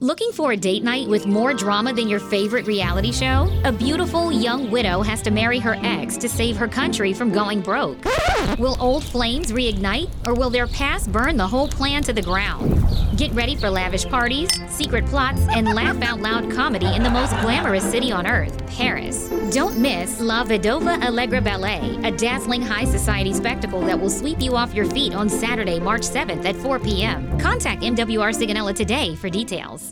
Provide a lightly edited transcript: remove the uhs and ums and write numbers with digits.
Looking for a date night with more drama than your favorite reality show? A beautiful young widow has to marry her ex to save her country from going broke. Will old flames reignite, or will their past burn the whole plan to the ground? Get ready for lavish parties, secret plots, and laugh-out-loud comedy in the most glamorous city on earth, Paris. Don't miss La Vedova Allegra Ballet, a dazzling high society spectacle that will sweep you off your feet on Saturday, March 7th at 4 p.m. Contact MWR Sigonella today for details.